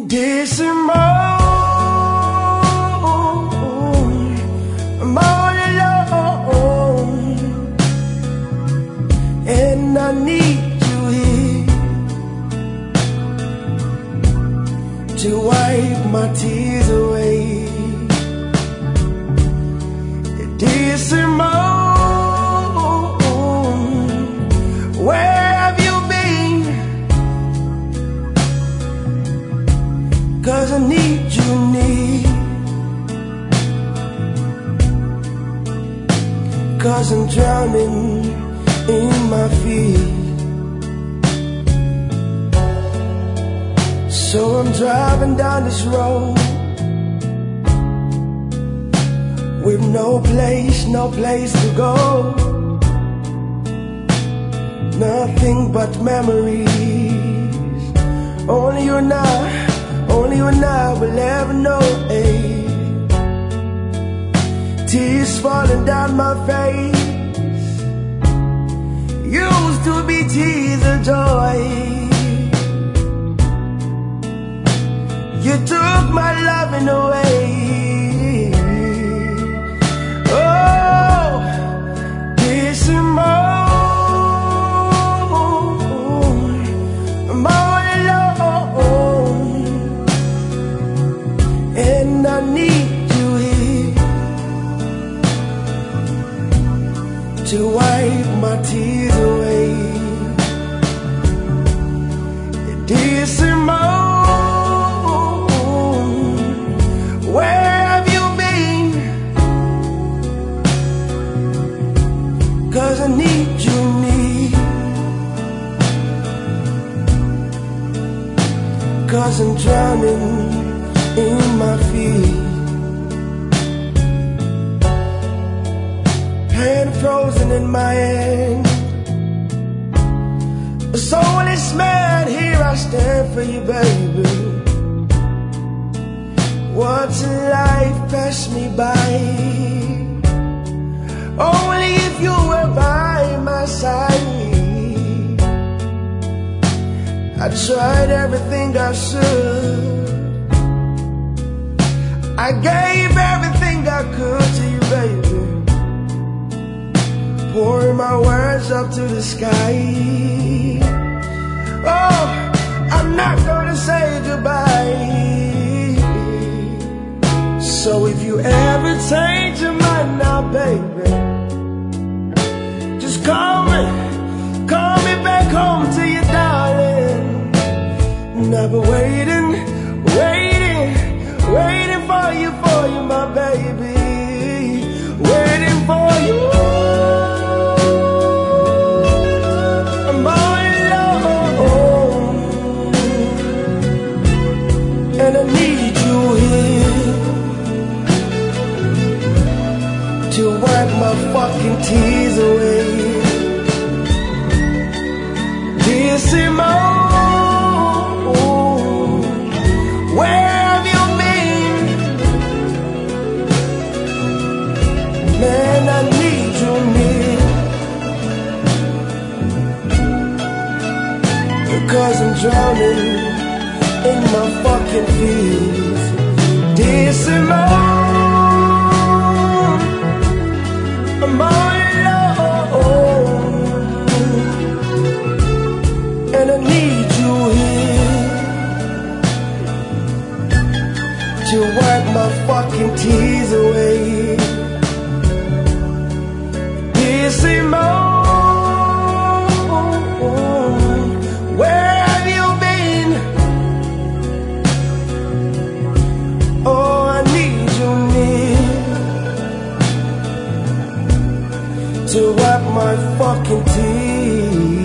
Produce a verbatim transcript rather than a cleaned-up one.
This and more, I'm all alone, and I need you here to wipe my tears away. This and more, where have you been? 'Cause I need you near, 'cause I'm drowning in my fears. So I'm driving down this road with no place, no place to go. Nothing but memories. Only you and I, only you and I will ever know. eh? Tears falling down my face, used to be tears of joy. You took my loving away. Oh, this and more, I'm all alone, and I need you here to wipe my tears away. This and more, where have you been? 'Cause I need you near, 'cause I'm drowning in my fears. Hand frozen in my hand, a soulless man, here I stand for you, baby. What's life passed me by? Only if you were by my side. I tried everything I should, I gave everything I could to you, baby. Pouring my words up to the sky. Oh, I'm not gonna say goodbye. So if you ever change your mind now, baby, just call me, call me back home to you, darling. And I've been waiting, waiting, waiting for you, for you, my baby, waiting for you. I'm all alone, and I need you here to wipe my fucking tears away. Dear Simone, where have you been? Man, I need you near, because I'm drowning in my fucking fears. Dear Simone, I'm all alone, and I need you here to wipe my fucking tears away. Dear Simone, where have you been? Oh, I need you near to wipe my fucking tears.